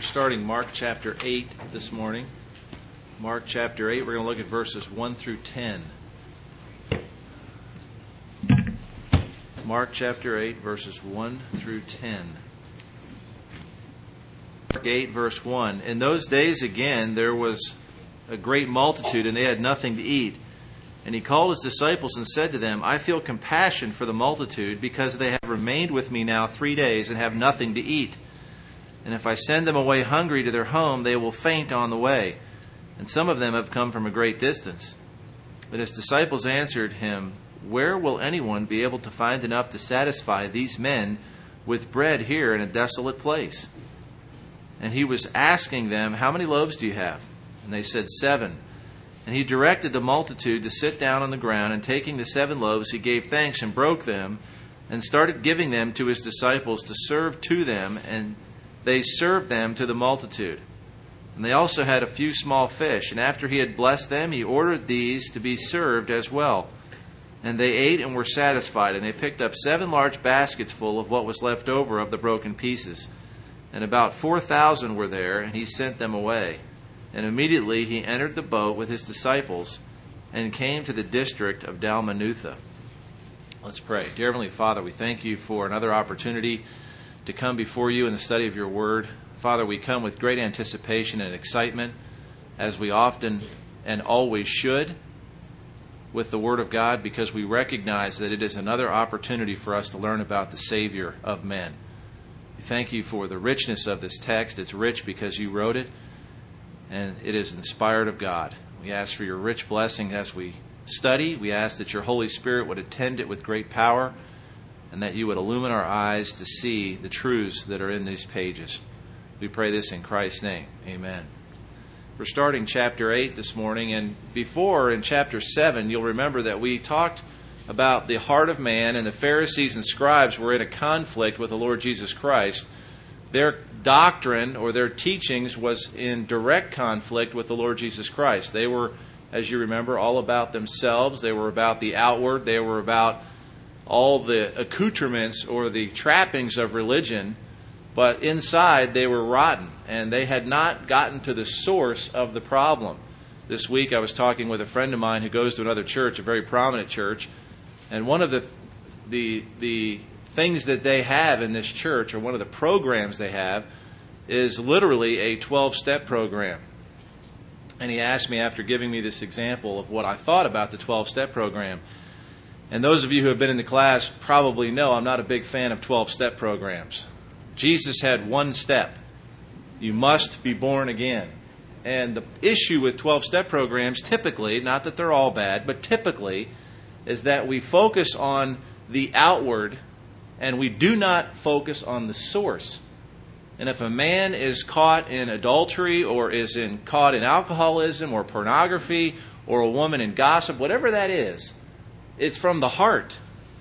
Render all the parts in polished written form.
starting Mark chapter 8 this morning. Mark chapter 8, we're going to look at verses 1 through 10. Mark chapter 8, verses 1 through 10. Mark 8, verse 1. In those days again there was a great multitude, and they had nothing to eat. And he called his disciples and said to them, I feel compassion for the multitude, because they have remained with me now 3 days and have nothing to eat. And if I send them away hungry to their home, they will faint on the way. And some of them have come from a great distance. But his disciples answered him, Where will anyone be able to find enough to satisfy these men with bread here in a desolate place? And he was asking them, How many loaves do you have? And they said, 7. And he directed the multitude to sit down on the ground, and taking the 7 loaves, he gave thanks and broke them, and started giving them to his disciples to serve to them, and they served them to the multitude. And they also had a few small fish, and after he had blessed them, he ordered these to be served as well. And they ate and were satisfied, and they picked up 7 large baskets full of what was left over of the broken pieces. And about 4,000 were there, and he sent them away. And immediately he entered the boat with his disciples and came to the district of Dalmanutha. Let's pray. Dear Heavenly Father, we thank you for another opportunity to come before you in the study of your word. Father, we come with great anticipation and excitement, as we often and always should, with the word of God, because we recognize that it is another opportunity for us to learn about the Savior of men. We thank you for the richness of this text. It's rich because you wrote it, and it is inspired of God. We ask for your rich blessing as we study. We ask that your Holy Spirit would attend it with great power, and that you would illumine our eyes to see the truths that are in these pages. We pray this in Christ's name. Amen. We're starting chapter 8 this morning, and before in chapter 7, you'll remember that we talked about the heart of man, and the Pharisees and scribes were in a conflict with the Lord Jesus Christ. Their doctrine or their teachings was in direct conflict with the Lord Jesus Christ. They were, as you remember, all about themselves. They were about the outward. They were about all the accoutrements or the trappings of religion, but inside they were rotten, and they had not gotten to the source of the problem. This week I was talking with a friend of mine who goes to another church, a very prominent church, and one of the things that they have in this church, or one of the programs they have, is literally a 12-step program. And he asked me, after giving me this example, of what I thought about the 12-step program. And those of you who have been in the class probably know I'm not a big fan of 12-step programs. Jesus had one step. You must be born again. And the issue with 12-step programs typically, not that they're all bad, but typically, is that we focus on the outward and we do not focus on the source. And if a man is caught in adultery, or is caught in alcoholism or pornography, or a woman in gossip, whatever that is, it's from the heart.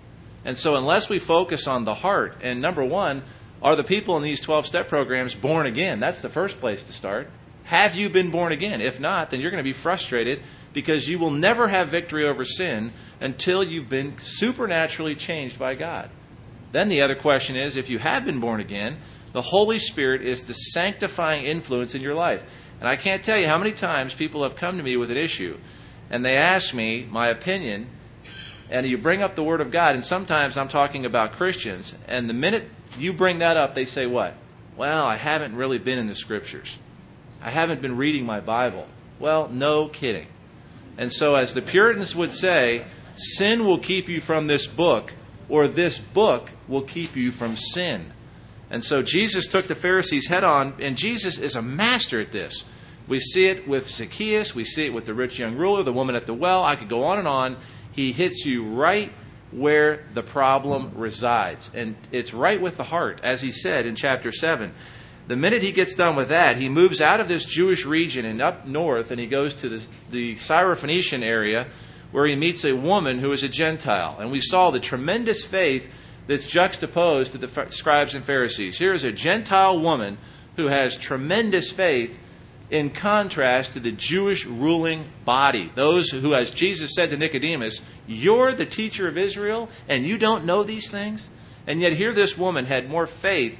And so unless we focus on the heart, and number one, are the people in these 12-step programs born again? That's the first place to start. Have you been born again? If not, then you're going to be frustrated, because you will never have victory over sin until you've been supernaturally changed by God. Then the other question is, if you have been born again, the Holy Spirit is the sanctifying influence in your life. And I can't tell you how many times people have come to me with an issue, and they ask me my opinion, and you bring up the Word of God, and sometimes I'm talking about Christians, and the minute you bring that up, they say what? Well, I haven't really been in the Scriptures. I haven't been reading my Bible. Well, no kidding. And so as the Puritans would say, sin will keep you from this book, or this book will keep you from sin. And so Jesus took the Pharisees head on, and Jesus is a master at this. We see it with Zacchaeus. We see it with the rich young ruler, the woman at the well. I could go on and on. He hits you right where the problem resides. And it's right with the heart, as he said in chapter 7. The minute he gets done with that, he moves out of this Jewish region and up north, and he goes to the Syrophoenician area, where he meets a woman who is a Gentile. And we saw the tremendous faith that's juxtaposed to the scribes and Pharisees. Here is a Gentile woman who has tremendous faith, in contrast to the Jewish ruling body. Those who, as Jesus said to Nicodemus, you're the teacher of Israel and you don't know these things? And yet here this woman had more faith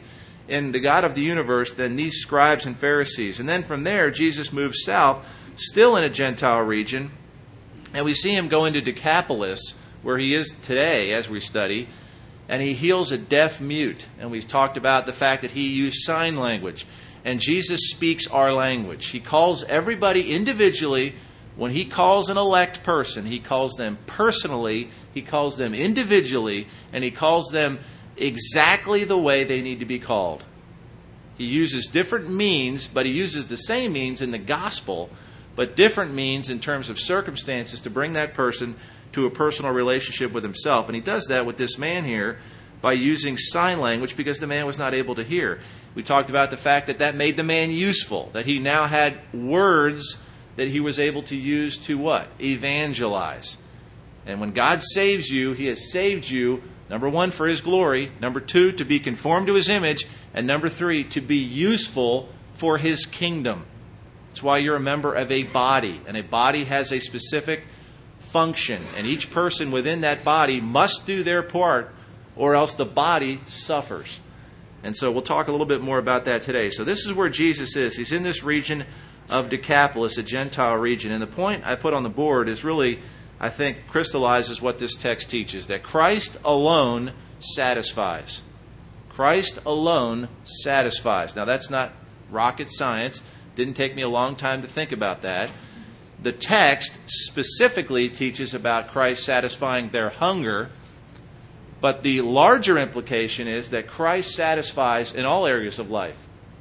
in the God of the universe than these scribes and Pharisees. And then from there, Jesus moves south, still in a Gentile region, and we see him go into Decapolis, where he is today as we study, and he heals a deaf mute. And we've talked about the fact that he used sign language. And Jesus speaks our language. He calls everybody individually. When he calls an elect person, he calls them personally, he calls them individually, and he calls them exactly the way they need to be called. He uses different means, but he uses the same means in the gospel, but different means in terms of circumstances to bring that person to a personal relationship with himself. And he does that with this man here by using sign language because the man was not able to hear. We talked about the fact that made the man useful, that he now had words that he was able to use to what? Evangelize. And when God saves you, he has saved you, number one, for his glory, number two, to be conformed to his image, and number three, to be useful for his kingdom. That's why you're a member of a body, and a body has a specific function, and each person within that body must do their part, or else the body suffers. And so we'll talk a little bit more about that today. So this is where Jesus is. He's in this region of Decapolis, a Gentile region. And the point I put on the board is really, I think, crystallizes what this text teaches, that Christ alone satisfies. Christ alone satisfies. Now, that's not rocket science. Didn't take me a long time to think about that. The text specifically teaches about Christ satisfying their hunger, but the larger implication is that Christ satisfies in all areas of life.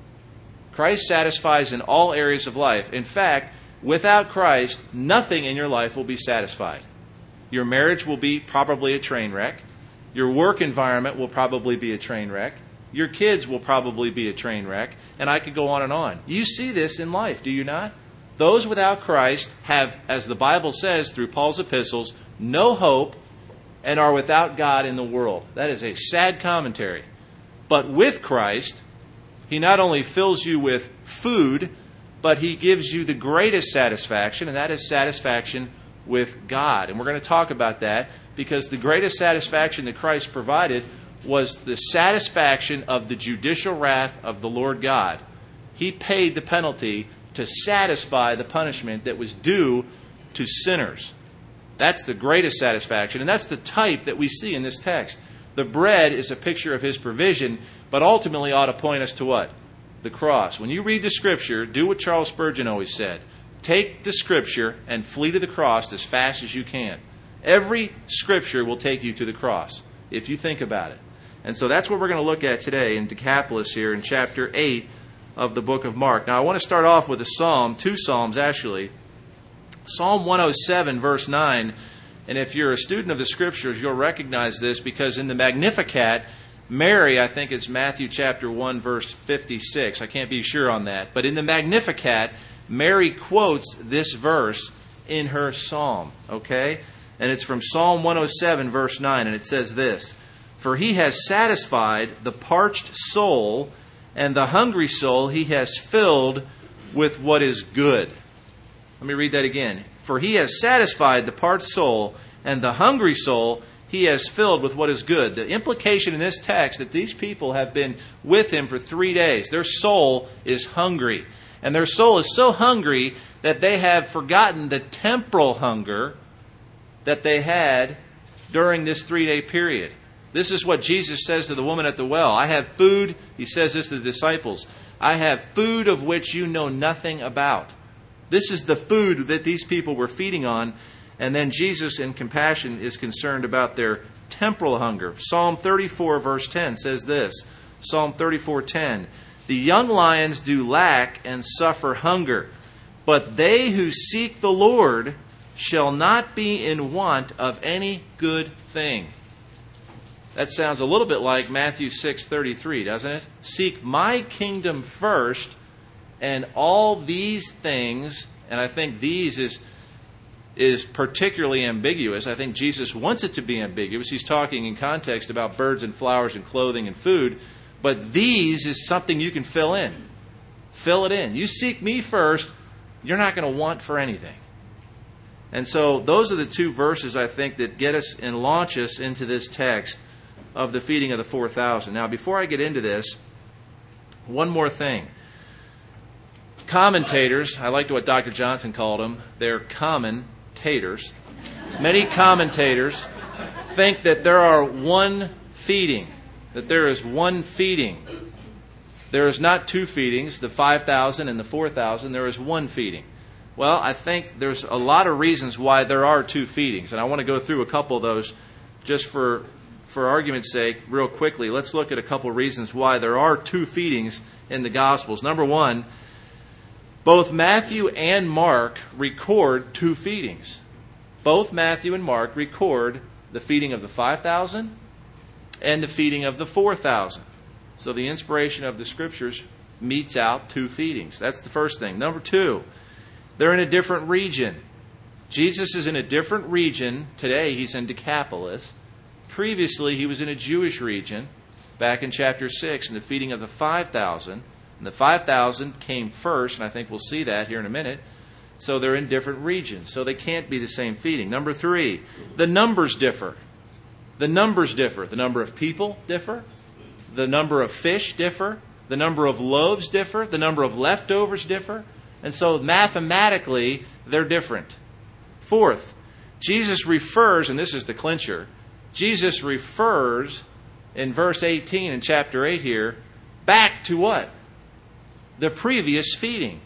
Christ satisfies in all areas of life. In fact, without Christ, nothing in your life will be satisfied. Your marriage will be probably a train wreck. Your work environment will probably be a train wreck. Your kids will probably be a train wreck. And I could go on and on. You see this in life, do you not? Those without Christ have, as the Bible says through Paul's epistles, no hope and are without God in the world. That is a sad commentary. But with Christ, he not only fills you with food, but he gives you the greatest satisfaction, and that is satisfaction with God. And we're going to talk about that because the greatest satisfaction that Christ provided was the satisfaction of the judicial wrath of the Lord God. He paid the penalty to satisfy the punishment that was due to sinners. That's the greatest satisfaction, and that's the type that we see in this text. The bread is a picture of his provision, but ultimately ought to point us to what? The cross. When you read the Scripture, do what Charles Spurgeon always said. Take the Scripture and flee to the cross as fast as you can. Every Scripture will take you to the cross, if you think about it. And so that's what we're going to look at today in Decapolis here in chapter 8 of the book of Mark. Now I want to start off with a psalm, two psalms actually. Psalm 107, verse 9. And if you're a student of the Scriptures, you'll recognize this because in the Magnificat, Mary, I think it's Matthew chapter 1, verse 56. I can't be sure on that. But in the Magnificat, Mary quotes this verse in her psalm. Okay? And it's from Psalm 107, verse 9. And it says this: "For he has satisfied the parched soul, and the hungry soul he has filled with what is good." Let me read that again. "For he has satisfied the parched soul, and the hungry soul he has filled with what is good." The implication in this text that these people have been with him for 3 days. Their soul is hungry. And their soul is so hungry that they have forgotten the temporal hunger that they had during this 3-day period. This is what Jesus says to the woman at the well. "I have food," he says this to the disciples, "I have food of which you know nothing about." This is the food that these people were feeding on. And then Jesus, in compassion, is concerned about their temporal hunger. Psalm 34, verse 10 says this. Psalm 34:10. "The young lions do lack and suffer hunger, but they who seek the Lord shall not be in want of any good thing." That sounds a little bit like Matthew 6:33, doesn't it? "Seek my kingdom first, and all these things," and I think these is particularly ambiguous. I think Jesus wants it to be ambiguous. He's talking in context about birds and flowers and clothing and food, but these is something you can fill in. Fill it in. You seek me first, you're not going to want for anything. And so those are the two verses, I think, that get us and launch us into this text of the feeding of the 4,000. Now, before I get into this, One more thing. Commentators, I liked what Dr. Johnson called them, they're commentators. Many commentators think that there are one feeding, that there is one feeding. There is not two feedings, the 5,000 and the 4,000. There is one feeding. Well, I think there's a lot of reasons why there are two feedings, and I want to go through a couple of those just for argument's sake real quickly. Let's look at a couple of reasons why there are two feedings in the Gospels. Number one, both Matthew and Mark record two feedings. Both Matthew and Mark record the feeding of the 5,000 and the feeding of the 4,000. So the inspiration of the Scriptures meets out two feedings. That's the first thing. Number two, they're in a different region. Jesus is in a different region. Today he's in Decapolis. Previously he was in a Jewish region back in chapter 6 in the feeding of the 5,000. And the 5,000 came first, and I think we'll see that here in a minute. So they're in different regions. So they can't be the same feeding. Number three, the numbers differ. The numbers differ. The number of people differ. The number of fish differ. The number of loaves differ. The number of leftovers differ. And so mathematically, they're different. Fourth, Jesus refers, and this is the clincher, Jesus refers in verse 18 in chapter 8 here, back to what? The previous feeding.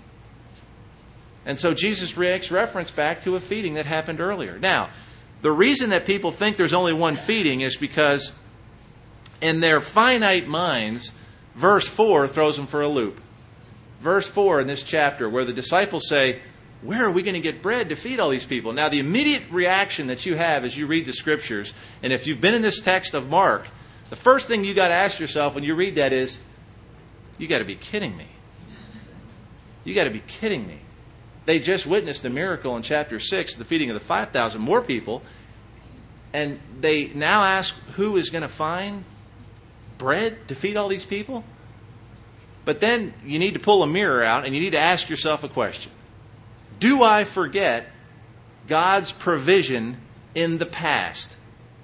And so Jesus makes reference back to a feeding that happened earlier. Now, the reason that people think there's only one feeding is because in their finite minds, verse 4 throws them for a loop. Verse 4 in this chapter where the disciples say, where are we going to get bread to feed all these people? Now, the immediate reaction that you have as you read the Scriptures, and if you've been in this text of Mark, the first thing you got to ask yourself when you read that is, you got to be kidding me. You got to be kidding me. They just witnessed a miracle in chapter 6, the feeding of the 5,000 more people, and they now ask who is going to find bread to feed all these people? But then you need to pull a mirror out and you need to ask yourself a question. Do I forget God's provision in the past?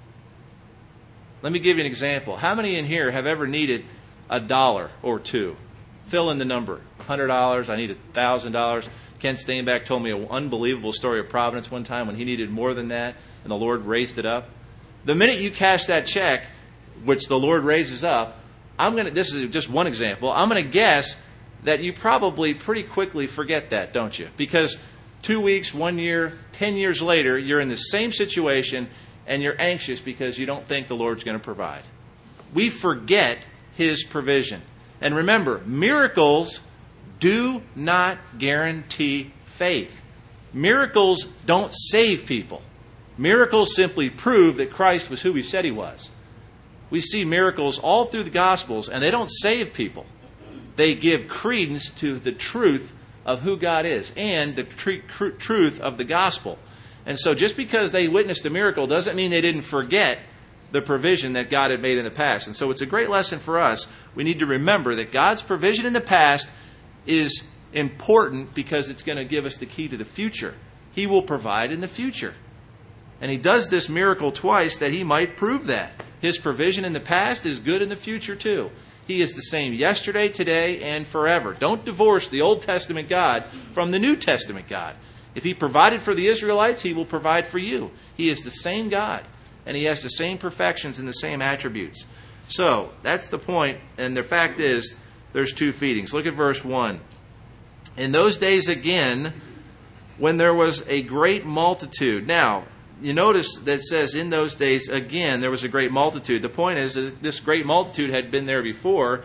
Let me give you an example. How many in here have ever needed $1 or two? Fill in the number. $100, I need $1,000. Ken Steinbach told me an unbelievable story of Providence one time when he needed more than that and the Lord raised it up. The minute you cash that check, which the Lord raises up, this is just one example, I'm going to guess that you probably pretty quickly forget that, don't you? Because 2 weeks, 1 year, 10 years later, you're in the same situation and you're anxious because you don't think the Lord's going to provide. We forget His provision. And remember, miracles do not guarantee faith. Miracles don't save people. Miracles simply prove that Christ was who He said He was. We see miracles all through the Gospels, and they don't save people. They give credence to the truth of who God is and the truth of the gospel. And so just because they witnessed a miracle doesn't mean they didn't forget the provision that God had made in the past. And so it's a great lesson for us. We need to remember that God's provision in the past is important because it's going to give us the key to the future. He will provide in the future. And He does this miracle twice that He might prove that. His provision in the past is good in the future too. He is the same yesterday, today, and forever. Don't divorce the Old Testament God from the New Testament God. If He provided for the Israelites, He will provide for you. He is the same God, and He has the same perfections and the same attributes. So, that's the point, and the fact is, there's two feedings. Look at verse 1. In those days again, when there was a great multitude. Now, you notice that it says, in those days, again, there was a great multitude. The point is that this great multitude had been there before.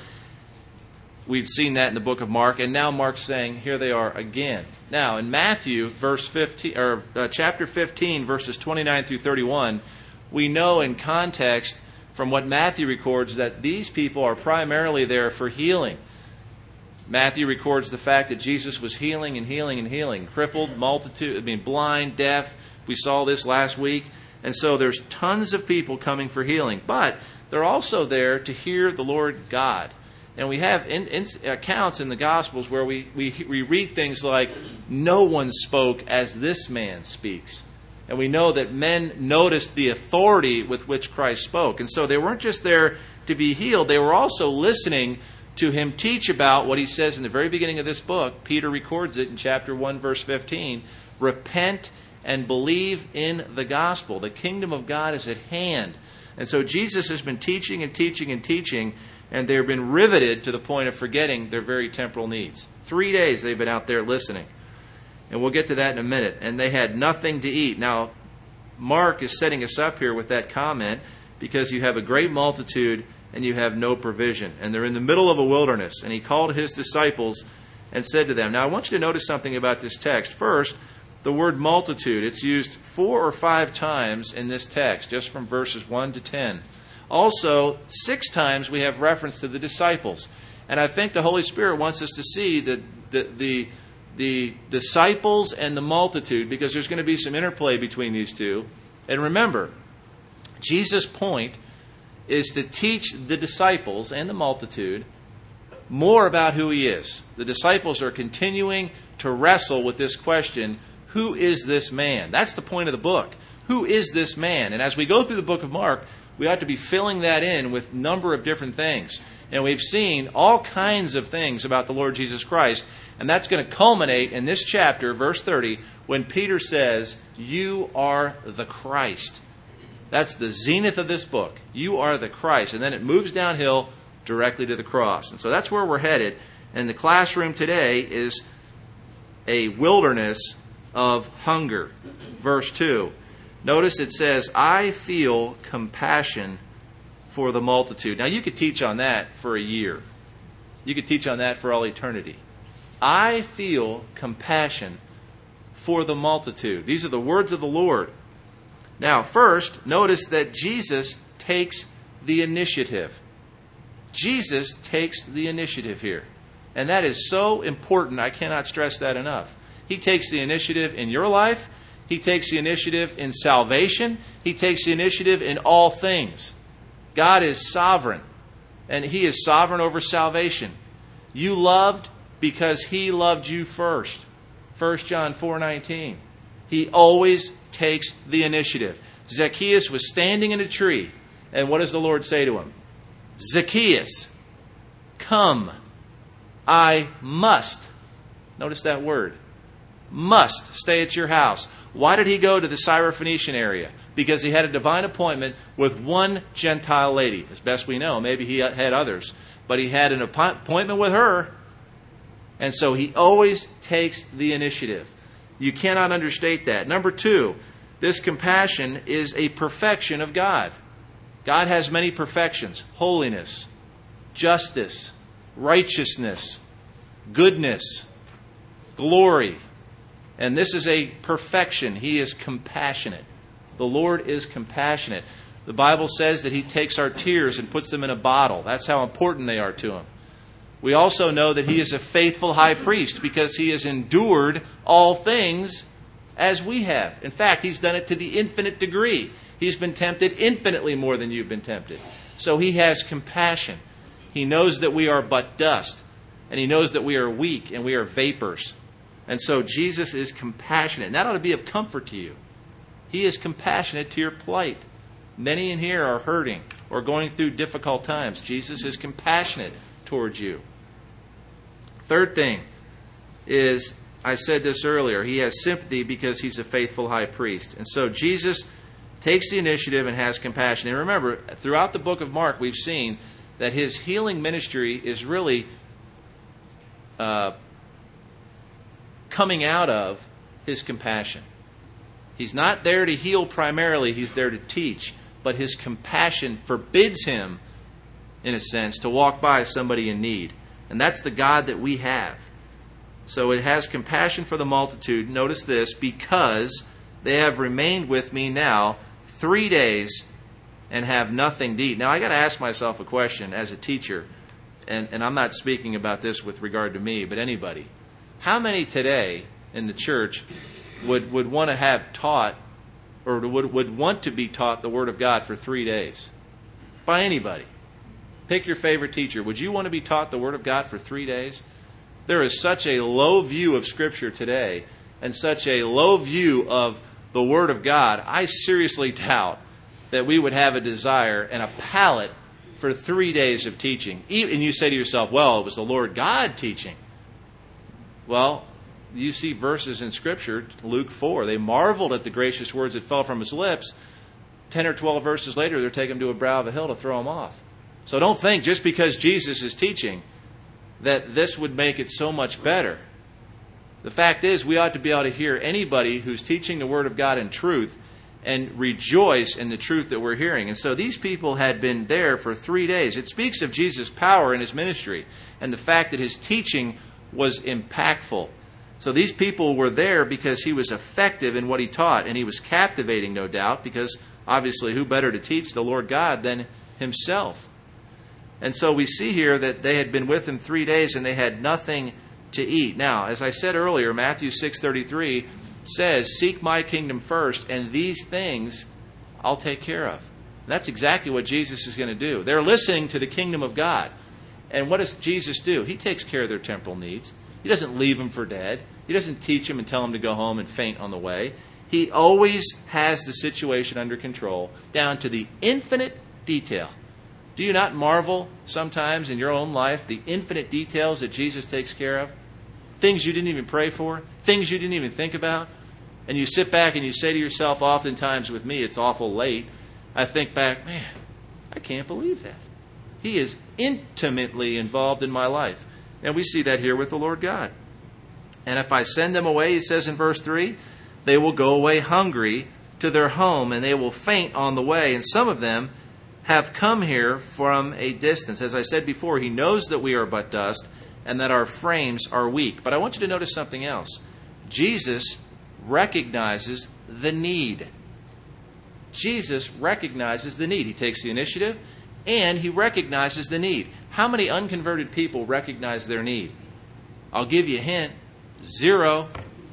We've seen that in the book of Mark, and now Mark's saying, here they are again. Now, in Matthew, chapter 15, verses 29 through 31, we know in context from what Matthew records that these people are primarily there for healing. Matthew records the fact that Jesus was healing and healing and healing. Crippled, blind, deaf. We saw this last week. And so there's tons of people coming for healing. But they're also there to hear the Lord God. And we have accounts in the Gospels where we read things like, no one spoke as this man speaks. And we know that men noticed the authority with which Christ spoke. And so they weren't just there to be healed. They were also listening to him teach about what he says in the very beginning of this book. Peter records it in chapter 1, verse 15. Repent and believe in the gospel. The kingdom of God is at hand. And so Jesus has been teaching and teaching and teaching, and they've been riveted to the point of forgetting their very temporal needs. 3 days they've been out there listening. And we'll get to that in a minute. And they had nothing to eat. Now, Mark is setting us up here with that comment because you have a great multitude and you have no provision. And they're in the middle of a wilderness. And he called his disciples and said to them. Now, I want you to notice something about this text. First, the word multitude. It's used 4 or 5 times in this text, just from verses 1 to 10. Also, 6 times we have reference to the disciples. And I think the Holy Spirit wants us to see the disciples and the multitude, because there's going to be some interplay between these two. And remember, Jesus' point is to teach the disciples and the multitude more about who he is. The disciples are continuing to wrestle with this question, who is this man? That's the point of the book. Who is this man? And as we go through the book of Mark, we ought to be filling that in with a number of different things. And we've seen all kinds of things about the Lord Jesus Christ. And that's going to culminate in this chapter, verse 30, when Peter says, you are the Christ. That's the zenith of this book. You are the Christ. And then it moves downhill directly to the cross. And so that's where we're headed. And the classroom today is a wilderness of hunger. Verse 2. Notice it says, I feel compassion for the multitude. Now you could teach on that for a year. You could teach on that for all eternity. I feel compassion for the multitude. These are the words of the Lord. Now, first, notice that Jesus takes the initiative. Jesus takes the initiative here. And that is so important. I cannot stress that enough. He takes the initiative in your life. He takes the initiative in salvation. He takes the initiative in all things. God is sovereign, and he is sovereign over salvation. You loved because he loved you first. 1 John 4:19. He always takes the initiative. Zacchaeus was standing in a tree, and what does the Lord say to him? Zacchaeus, come, I must. Notice that word. Must stay at your house. Why did he go to the Syrophoenician area? Because he had a divine appointment with one Gentile lady. As best we know, maybe he had others. But he had an appointment with her. And so he always takes the initiative. You cannot understate that. Number 2, this compassion is a perfection of God. God has many perfections. Holiness, justice, righteousness, goodness, glory. And this is a perfection. He is compassionate. The Lord is compassionate. The Bible says that he takes our tears and puts them in a bottle. That's how important they are to him. We also know that he is a faithful high priest because he has endured all things as we have. In fact, he's done it to the infinite degree. He's been tempted infinitely more than you've been tempted. So he has compassion. He knows that we are but dust. And he knows that we are weak and we are vapors. And so Jesus is compassionate. And that ought to be of comfort to you. He is compassionate to your plight. Many in here are hurting or going through difficult times. Jesus is compassionate towards you. Third thing is, I said this earlier, he has sympathy because he's a faithful high priest. And so Jesus takes the initiative and has compassion. And remember, throughout the book of Mark, we've seen that his healing ministry is really coming out of his compassion. He's not there to heal primarily, he's there to teach. But his compassion forbids him, in a sense, to walk by somebody in need. And that's the God that we have. So it has compassion for the multitude. Notice this, because they have remained with me now 3 days and have nothing to eat. Now I got to ask myself a question as a teacher, and I'm not speaking about this with regard to me, but anybody. How many today in the church would want to have taught, or would want to be taught the Word of God for 3 days? By anybody. Pick your favorite teacher. Would you want to be taught the Word of God for 3 days? There is such a low view of Scripture today and such a low view of the Word of God. I seriously doubt that we would have a desire and a palate for 3 days of teaching. And you say to yourself, well, it was the Lord God teaching. Well, you see verses in Scripture, Luke 4. They marveled at the gracious words that fell from his lips. 10 or 12 verses later, they're taking him to a brow of a hill to throw him off. So don't think just because Jesus is teaching that this would make it so much better. The fact is, we ought to be able to hear anybody who's teaching the Word of God in truth and rejoice in the truth that we're hearing. And so these people had been there for 3 days. It speaks of Jesus' power in his ministry and the fact that his teaching was impactful. So these people were there because he was effective in what he taught, and he was captivating, no doubt, because obviously who better to teach the Lord God than himself? And so we see here that they had been with him 3 days and they had nothing to eat. Now, as I said earlier, Matthew 6:33 says, seek my kingdom first, and these things I'll take care of. And that's exactly what Jesus is going to do. They're listening to the kingdom of God. And what does Jesus do? He takes care of their temporal needs. He doesn't leave them for dead. He doesn't teach them and tell them to go home and faint on the way. He always has the situation under control, down to the infinite detail. Do you not marvel sometimes in your own life the infinite details that Jesus takes care of? Things you didn't even pray for, things you didn't even think about. And you sit back and you say to yourself, oftentimes with me, it's awful late. I think back, man, I can't believe that. He is intimately involved in my life. And we see that here with the Lord God. And if I send them away, he says in verse 3, they will go away hungry to their home, and they will faint on the way. And some of them have come here from a distance. As I said before, he knows that we are but dust and that our frames are weak. But I want you to notice something else. Jesus recognizes the need. Jesus recognizes the need. He takes the initiative and he recognizes the need. How many unconverted people recognize their need? I'll give you a hint. 0.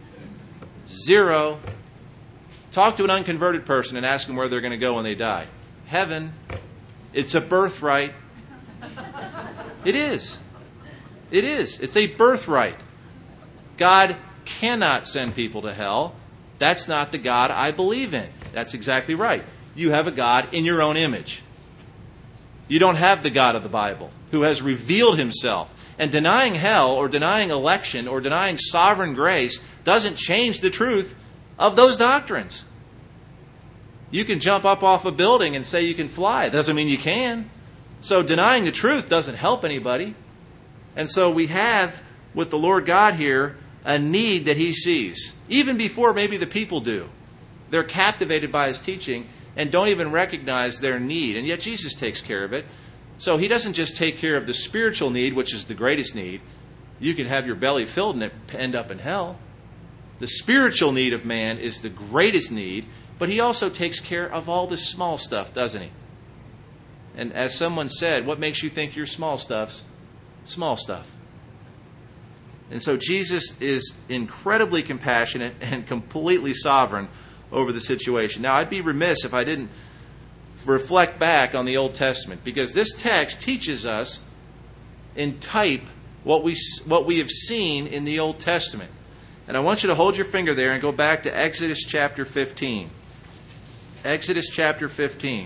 0. Talk to an unconverted person and ask them where they're going to go when they die. Heaven. It's a birthright. It is. It is. It's a birthright. God cannot send people to hell. That's not the God I believe in. That's exactly right. You have a God in your own image. You don't have the God of the Bible who has revealed himself. And denying hell or denying election or denying sovereign grace doesn't change the truth of those doctrines. You can jump up off a building and say you can fly. It doesn't mean you can. So denying the truth doesn't help anybody. And so we have with the Lord God here a need that he sees, even before maybe the people do. They're captivated by his teaching and don't even recognize their need. And yet Jesus takes care of it. So he doesn't just take care of the spiritual need, which is the greatest need. You can have your belly filled and end up in hell. The spiritual need of man is the greatest need, but he also takes care of all the small stuff, doesn't he? And as someone said, what makes you think your small stuff's small stuff? And so Jesus is incredibly compassionate and completely sovereign over the situation. Now, I'd be remiss if I didn't reflect back on the Old Testament, because this text teaches us in type what we have seen in the Old Testament. And I want you to hold your finger there and go back to Exodus chapter 15. Exodus chapter 15.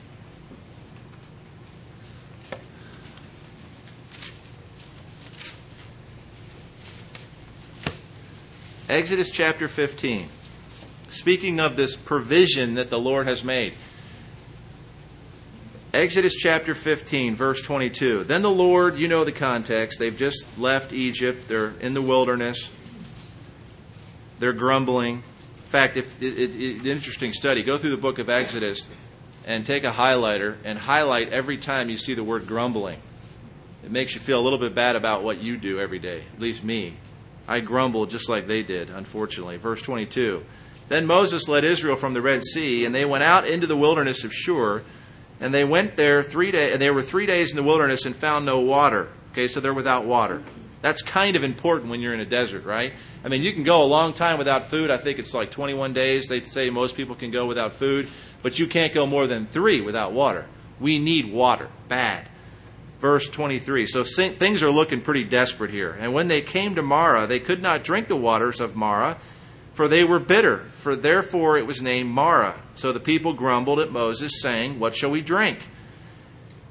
Exodus chapter 15. Speaking of this provision that the Lord has made. Exodus chapter 15, verse 22. Then the Lord, you know the context. They've just left Egypt. They're in the wilderness. They're grumbling. In fact, it's an interesting study. Go through the book of Exodus and take a highlighter and highlight every time you see the word grumbling. It makes you feel a little bit bad about what you do every day. At least me. I grumble just like they did, unfortunately. Verse 22. Then Moses led Israel from the Red Sea, and they went out into the wilderness of Shur, and they went there 3 days, and they were 3 days in the wilderness and found no water. Okay, so they're without water. That's kind of important when you're in a desert, right? I mean, you can go a long time without food. I think it's like 21 days. They say most people can go without food, but you can't go more than 3 without water. We need water, bad. Verse 23. So things are looking pretty desperate here. And when they came to Marah, they could not drink the waters of Marah, for they were bitter. For therefore it was named Marah. So the people grumbled at Moses, saying, "What shall we drink?"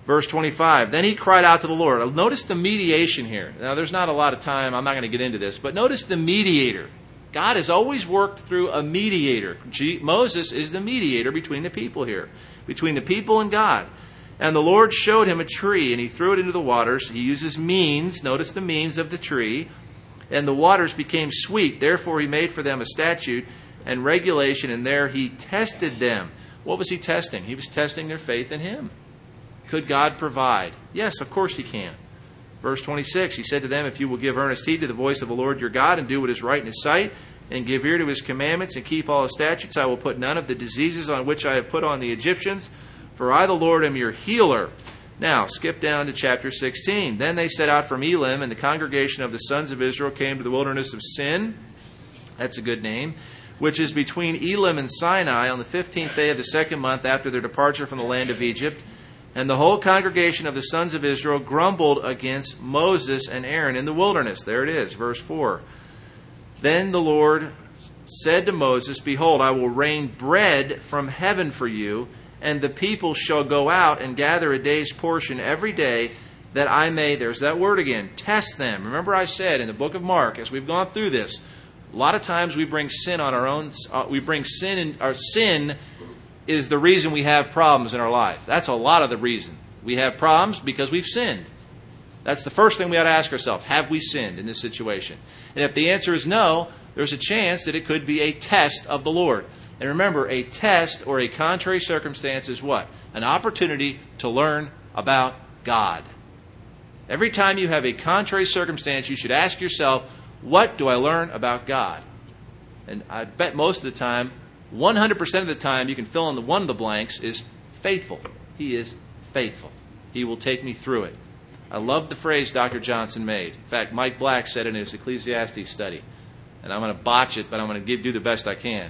Verse 25, then he cried out to the Lord. Notice the mediation here. Now, there's not a lot of time. I'm not going to get into this. But notice the mediator. God has always worked through a mediator. Moses is the mediator between the people here, between the people and God. And the Lord showed him a tree, and he threw it into the waters. He uses means. Notice the means of the tree. And the waters became sweet. Therefore, he made for them a statute and regulation, and there he tested them. What was he testing? He was testing their faith in him. Could God provide? Yes, of course he can. Verse 26, he said to them, if you will give earnest heed to the voice of the Lord your God and do what is right in his sight and give ear to his commandments and keep all his statutes, I will put none of the diseases on which I have put on the Egyptians, for I, the Lord, am your healer. Now, skip down to chapter 16. Then they set out from Elim, and the congregation of the sons of Israel came to the wilderness of Sin. That's a good name. Which is between Elim and Sinai on the 15th day of the second month after their departure from the land of Egypt. And the whole congregation of the sons of Israel grumbled against Moses and Aaron in the wilderness. There it is, verse 4. Then the Lord said to Moses, behold, I will rain bread from heaven for you, and the people shall go out and gather a day's portion every day, that I may, there's that word again, test them. Remember I said in the book of Mark, as we've gone through this, a lot of times we bring sin on our own. We bring sin, and our sin is the reason we have problems in our life. That's a lot of the reason. We have problems because we've sinned. That's the first thing we ought to ask ourselves. Have we sinned in this situation? And if the answer is no, there's a chance that it could be a test of the Lord. And remember, a test or a contrary circumstance is what? An opportunity to learn about God. Every time you have a contrary circumstance, you should ask yourself, what do I learn about God? And I bet most of the time, 100% of the time, you can fill in the one of the blanks is faithful. He is faithful. He will take me through it. I love the phrase Dr. Johnson made. In fact, Mike Black said in his Ecclesiastes study, and I'm going to botch it, but I'm going to do the best I can.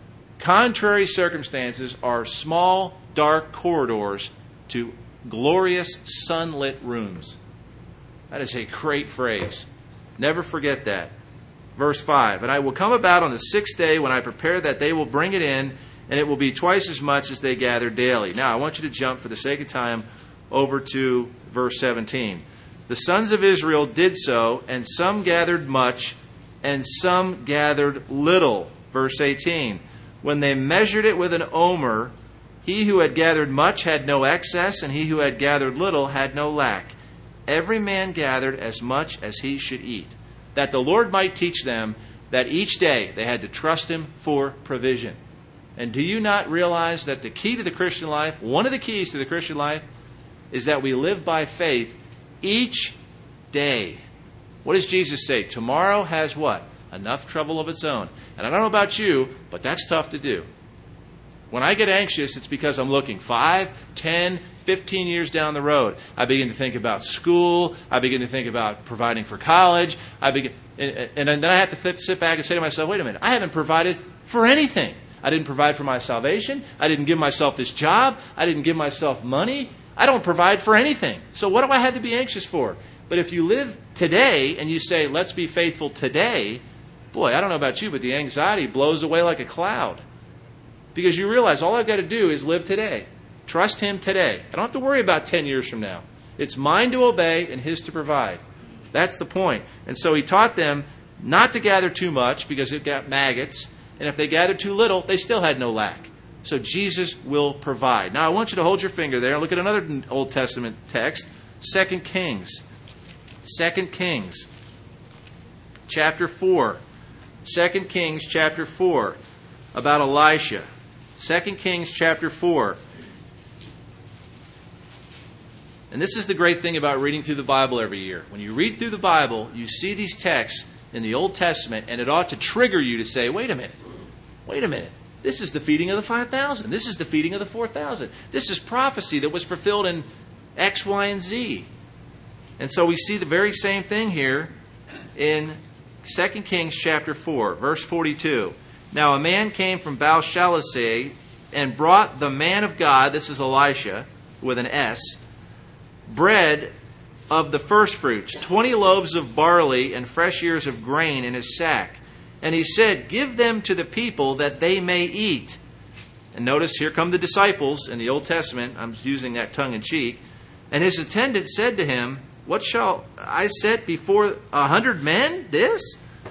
Contrary circumstances are small, dark corridors to glorious, sunlit rooms. That is a great phrase. Never forget that. Verse 5, and I will come about on the sixth day when I prepare that they will bring it in, and it will be twice as much as they gather daily. Now, I want you to jump, for the sake of time, over to verse 17. The sons of Israel did so, and some gathered much, and some gathered little. Verse 18, when they measured it with an omer, he who had gathered much had no excess, and he who had gathered little had no lack. Every man gathered as much as he should eat, that the Lord might teach them that each day they had to trust him for provision. And do you not realize that the key to the Christian life, one of the keys to the Christian life, is that we live by faith each day? What does Jesus say? Tomorrow has what? Enough trouble of its own. And I don't know about you, but that's tough to do. When I get anxious, it's because I'm looking 5, 10, 15 years down the road. I begin to think about school. I begin to think about providing for college. And then I have to sit back and say to myself, wait a minute, I haven't provided for anything. I didn't provide for my salvation. I didn't give myself this job. I didn't give myself money. I don't provide for anything. So what do I have to be anxious for? But if you live today and you say, let's be faithful today, boy, I don't know about you, but the anxiety blows away like a cloud. Because you realize all I've got to do is live today. Trust him today. I don't have to worry about 10 years from now. It's mine to obey and his to provide. That's the point. And so he taught them not to gather too much because it got maggots. And if they gathered too little, they still had no lack. So Jesus will provide. Now I want you to hold your finger there and look at another Old Testament text, 2 Kings. 2 Kings, chapter 4. 2 Kings, chapter 4, about Elisha. 2 Kings, chapter 4. And this is the great thing about reading through the Bible every year. When you read through the Bible, you see these texts in the Old Testament, and it ought to trigger you to say, wait a minute. This is the feeding of the 5,000. This is the feeding of the 4,000. This is prophecy that was fulfilled in X, Y, and Z. And so we see the very same thing here in 2 Kings chapter 4, verse 42. Now a man came from Baal-Shalisai and brought the man of God, this is Elisha, with an S, bread of the firstfruits, 20 loaves of barley and fresh ears of grain in his sack. And he said, give them to the people that they may eat. And notice, here come the disciples in the Old Testament. I'm using that tongue in cheek. And his attendant said to him, what shall I set before 100 men? This?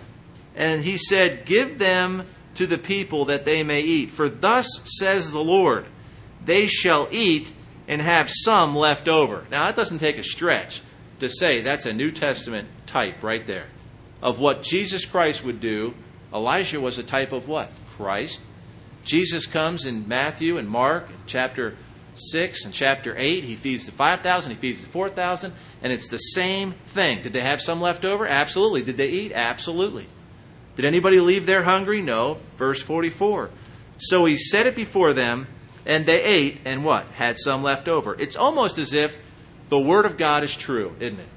And he said, give them to the people that they may eat. For thus says the Lord, they shall eat and have some left over. Now, that doesn't take a stretch to say that's a New Testament type right there of what Jesus Christ would do. Elijah was a type of what? Christ. Jesus comes in Matthew and Mark, chapter 6 and chapter 8. He feeds the 5,000, he feeds the 4,000, and it's the same thing. Did they have some left over? Absolutely. Did they eat? Absolutely. Did anybody leave there hungry? No. Verse 44. So he set it before them, and they ate, and what? Had some left over. It's almost as if the Word of God is true, isn't it?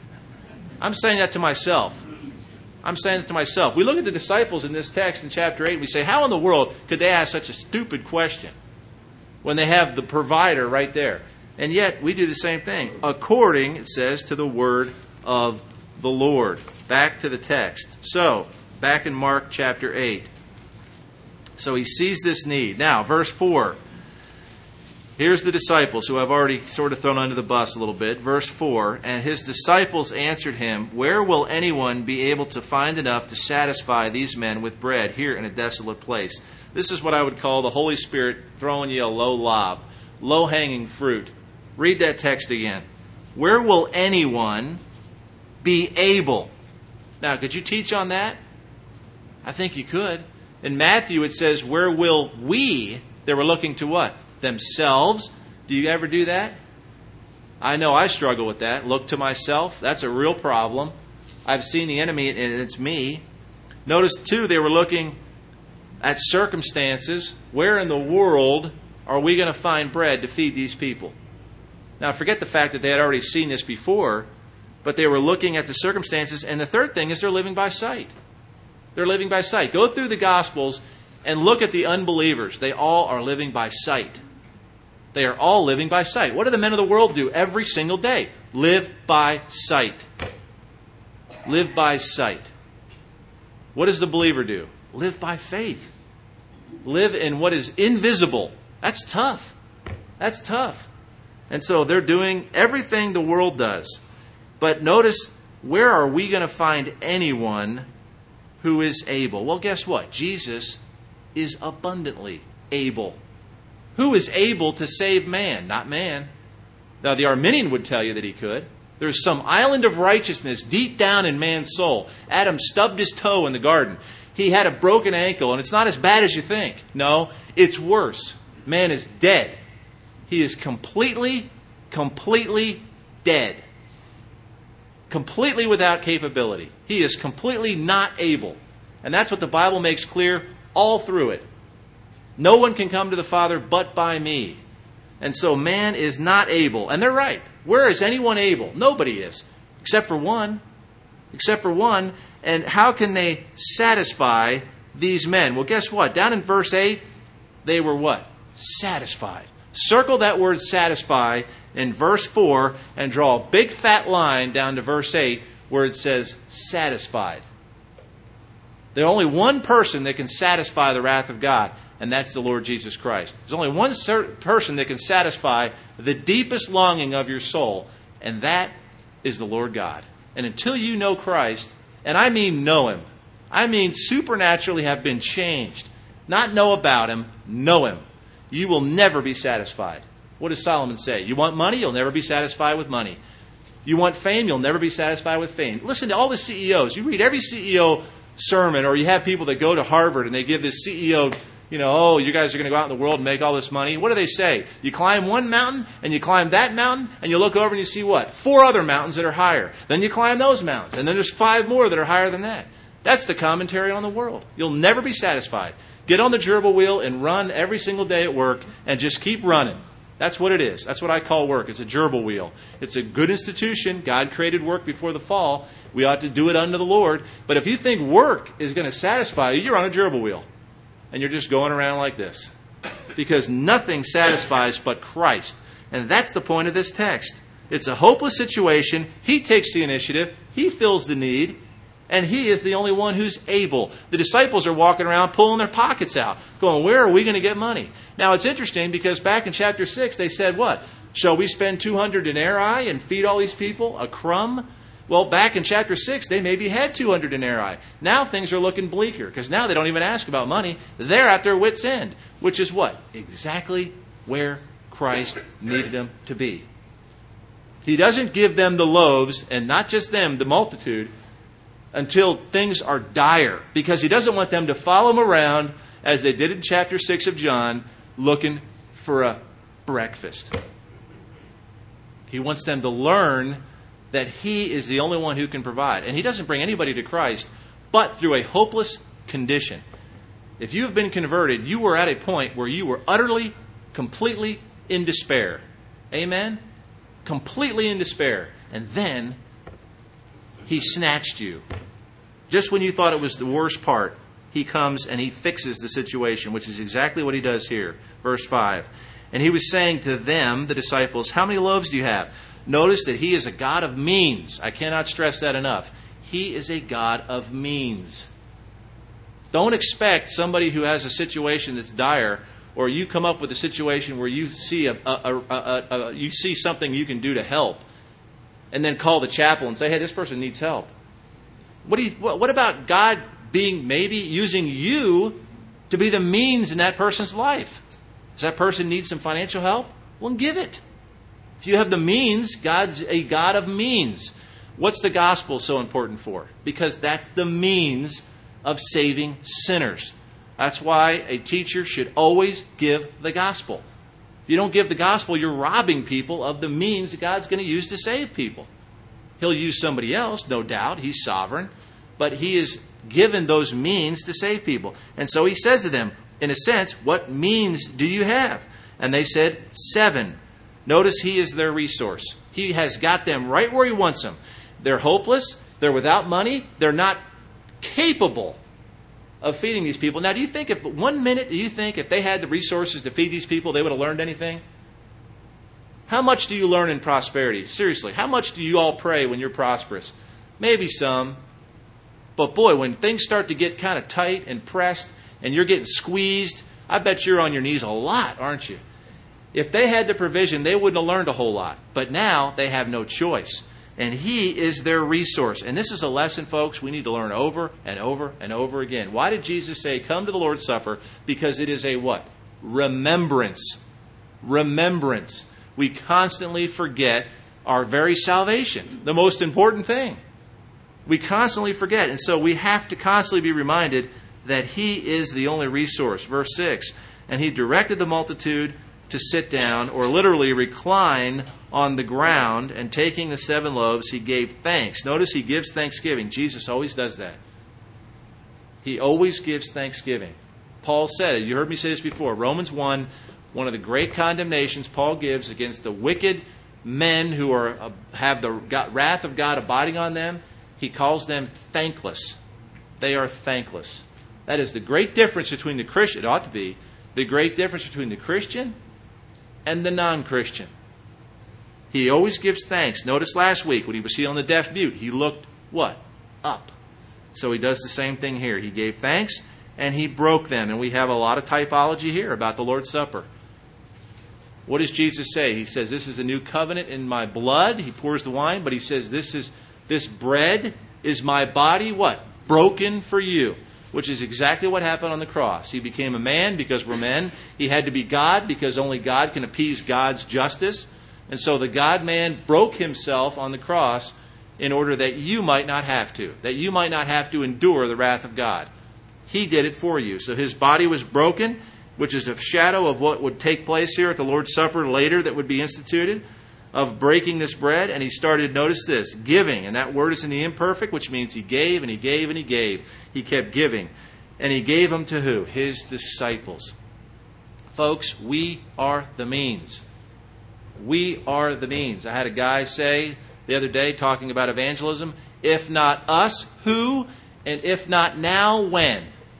I'm saying that to myself. I'm saying it to myself. We look at the disciples in this text in chapter 8, and we say, how in the world could they ask such a stupid question when they have the provider right there? And yet, we do the same thing. According, it says, to the word of the Lord. Back to the text. So, back in Mark chapter 8. So he sees this need. Now, verse 4. Here's the disciples who I've already sort of thrown under the bus a little bit. Verse 4, and his disciples answered him, where will anyone be able to find enough to satisfy these men with bread here in a desolate place? This is what I would call the Holy Spirit throwing you a low lob, low-hanging fruit. Read that text again. Where will anyone be able? Now, could you teach on that? I think you could. In Matthew, it says, where will we? They were looking to what? Themselves. Do you ever do that? I know I struggle with that. Look to myself. That's a real problem. I've seen the enemy, and it's me. Notice, too, they were looking at circumstances. Where in the world are we going to find bread to feed these people? Now, forget the fact that they had already seen this before, but they were looking at the circumstances. And the third thing is they're living by sight. They're living by sight. Go through the Gospels and look at the unbelievers. They all are living by sight. They are all living by sight. What do the men of the world do every single day? Live by sight. Live by sight. What does the believer do? Live by faith. Live in what is invisible. That's tough. That's tough. And so they're doing everything the world does. But notice, where are we going to find anyone who is able? Well, guess what? Jesus is abundantly able. Who is able to save man? Not man. Now, the Arminian would tell you that he could. There's some island of righteousness deep down in man's soul. Adam stubbed his toe in the garden. He had a broken ankle, and it's not as bad as you think. No, it's worse. Man is dead. He is completely dead. Completely without capability. He is completely not able. And that's what the Bible makes clear all through it. No one can come to the Father but by me. And so man is not able. And they're right. Where is anyone able? Nobody is. Except for one. Except for one. And how can they satisfy these men? Well, guess what? Down in verse 8, they were what? Satisfied. Circle that word satisfy in verse 4 and draw a big fat line down to verse 8 where it says satisfied. There's only one person that can satisfy the wrath of God, and that's the Lord Jesus Christ. There's only one person that can satisfy the deepest longing of your soul, and that is the Lord God. And until you know Christ, and I mean know Him, I mean supernaturally have been changed, not know about Him, know Him, you will never be satisfied. What does Solomon say? You want money? You'll never be satisfied with money. You want fame? You'll never be satisfied with fame. Listen to all the CEOs. You read every CEO sermon, or you have people that go to Harvard and they give this CEO, oh, you guys are going to go out in the world and make all this money. What do they say? You climb one mountain, and you climb that mountain, and you look over and you see what? 4 other mountains that are higher. Then you climb those mountains, and then there's 5 more that are higher than that. That's the commentary on the world. You'll never be satisfied. Get on the gerbil wheel and run every single day at work, and just keep running. That's what it is. That's what I call work. It's a gerbil wheel. It's a good institution. God created work before the fall. We ought to do it unto the Lord. But if you think work is going to satisfy you, you're on a gerbil wheel. And you're just going around like this. Because nothing satisfies but Christ. And that's the point of this text. It's a hopeless situation. He takes the initiative. He fills the need. And He is the only one who's able. The disciples are walking around pulling their pockets out, going, where are we going to get money? Now, it's interesting because back in chapter 6, they said what? Shall we spend 200 denarii and feed all these people a crumb? Well, back in chapter 6, they maybe had 200 denarii. Now things are looking bleaker because now they don't even ask about money. They're at their wits' end, which is what? Exactly where Christ needed them to be. He doesn't give them the loaves, and not just them, the multitude, until things are dire, because he doesn't want them to follow him around as they did in chapter 6 of John, looking for a breakfast. He wants them to learn that he is the only one who can provide. And he doesn't bring anybody to Christ but through a hopeless condition. If you have been converted, you were at a point where you were utterly, completely in despair. Amen? Completely in despair. And then he snatched you. Just when you thought it was the worst part, he comes and he fixes the situation, which is exactly what he does here. Verse 5. And he was saying to them, the disciples, how many loaves do you have? Notice that he is a God of means. I cannot stress that enough. He is a God of means. Don't expect somebody who has a situation that's dire, or you come up with a situation where you see you see something you can do to help, and then call the chapel and say, hey, this person needs help. What about God being maybe using you to be the means in that person's life? Does that person need some financial help? Well, give it. If you have the means, God's a God of means. What's the gospel so important for? Because that's the means of saving sinners. That's why a teacher should always give the gospel. If you don't give the gospel, you're robbing people of the means that God's going to use to save people. He'll use somebody else, no doubt. He's sovereign. But he is given those means to save people. And so he says to them, in a sense, what means do you have? And they said, 7. Notice he is their resource. He has got them right where he wants them. They're hopeless. They're without money. They're not capable of feeding these people. Now, do you think if they had the resources to feed these people, they would have learned anything? How much do you learn in prosperity? Seriously, how much do you all pray when you're prosperous? Maybe some. But boy, when things start to get kind of tight and pressed and you're getting squeezed, I bet you're on your knees a lot, aren't you? If they had the provision, they wouldn't have learned a whole lot. But now they have no choice. And he is their resource. And this is a lesson, folks, we need to learn over and over and over again. Why did Jesus say, come to the Lord's Supper? Because it is a what? Remembrance. Remembrance. We constantly forget our very salvation, the most important thing. We constantly forget. And so we have to constantly be reminded that he is the only resource. Verse 6, and he directed the multitude to sit down, or literally recline on the ground, and taking the 7 loaves, he gave thanks. Notice he gives thanksgiving. Jesus always does that. He always gives thanksgiving. Paul said it. You heard me say this before. Romans 1, one of the great condemnations Paul gives against the wicked men who have the wrath of God abiding on them, he calls them thankless. They are thankless. That is the great difference between the Christian, it ought to be, the great difference between the Christian and the non-Christian. He always gives thanks. Notice last week when he was healing the deaf mute, he looked what? Up. So he does the same thing here. He gave thanks and he broke them. And we have a lot of typology here about the Lord's Supper. What does Jesus say? He says, this is a new covenant in my blood. He pours the wine, but he says, this bread is my body, what? Broken for you. Which is exactly what happened on the cross. He became a man because we're men. He had to be God because only God can appease God's justice. And so the God-man broke himself on the cross in order that you might not have to. That you might not have to endure the wrath of God. He did it for you. So his body was broken, which is a shadow of what would take place here at the Lord's Supper later that would be instituted, of breaking this bread. And he started, notice this, giving. And that word is in the imperfect, which means he gave and he gave and he gave. He kept giving. And he gave them to who? His disciples. Folks, we are the means. We are the means. I had a guy say the other day talking about evangelism, if not us, who? And if not now, when?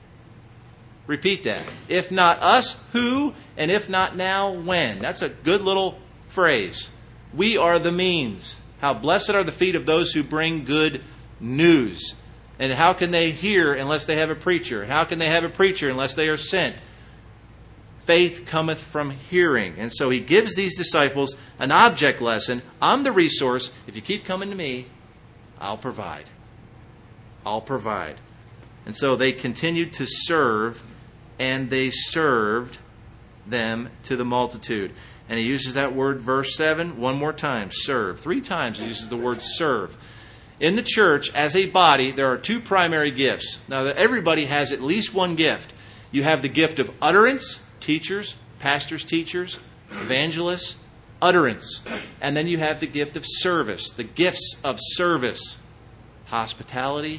Repeat that. If not us, who? And if not now, when? That's a good little phrase. We are the means. How blessed are the feet of those who bring good news. And how can they hear unless they have a preacher? How can they have a preacher unless they are sent? Faith cometh from hearing. And so he gives these disciples an object lesson. I'm the resource. If you keep coming to me, I'll provide. I'll provide. And so they continued to serve, and they served them to the multitude. And he uses that word, verse 7, one more time, serve. 3 times he uses the word serve. In the church, as a body, there are 2 primary gifts. Now, everybody has at least one gift. You have the gift of utterance, teachers, pastors, teachers, evangelists, utterance. And then you have the gift of service, the gifts of service, hospitality,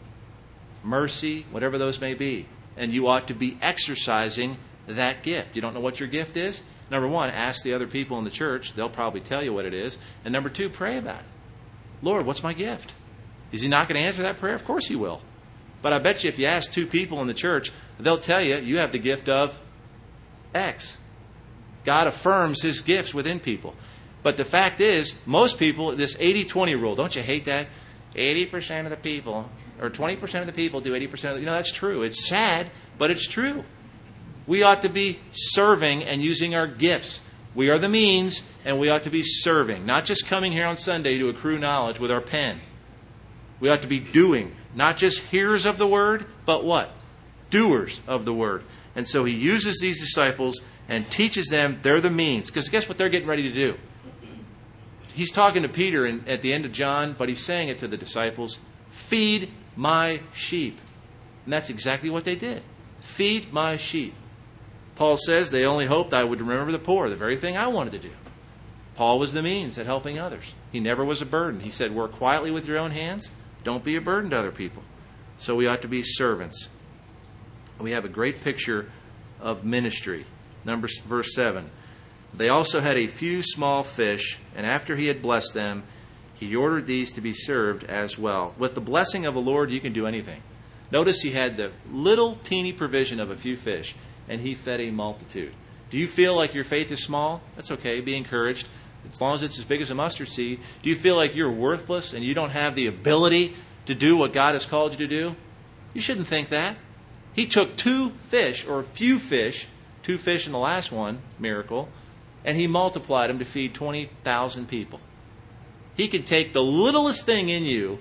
mercy, whatever those may be. And you ought to be exercising that gift. You don't know what your gift is? Number 1, ask the other people in the church. They'll probably tell you what it is. And number 2, pray about it. Lord, what's my gift? Is he not going to answer that prayer? Of course he will. But I bet you if you ask 2 people in the church, they'll tell you, you have the gift of X. God affirms his gifts within people. But the fact is, most people, this 80-20 rule, don't you hate that? 80% of the people, or 20% of the people do 80% of the... that's true. It's sad, but it's true. We ought to be serving and using our gifts. We are the means, and we ought to be serving. Not just coming here on Sunday to accrue knowledge with our pen. We ought to be doing. Not just hearers of the word, but what? Doers of the word. And so he uses these disciples and teaches them they're the means. Because guess what they're getting ready to do? He's talking to Peter at the end of John, but he's saying it to the disciples. Feed my sheep. And that's exactly what they did. Feed my sheep. Paul says they only hoped I would remember the poor, the very thing I wanted to do. Paul was the means at helping others. He never was a burden. He said, work quietly with your own hands. Don't be a burden to other people. So we ought to be servants. We have a great picture of ministry. Verse 7. They also had a few small fish, and after he had blessed them, he ordered these to be served as well. With the blessing of the Lord, you can do anything. Notice he had the little teeny provision of a few fish, and he fed a multitude. Do you feel like your faith is small? That's okay. Be encouraged. As long as it's as big as a mustard seed. Do you feel like you're worthless and you don't have the ability to do what God has called you to do? You shouldn't think that. He took 2 fish, or a few fish, 2 fish in the last one, miracle, and he multiplied them to feed 20,000 people. He can take the littlest thing in you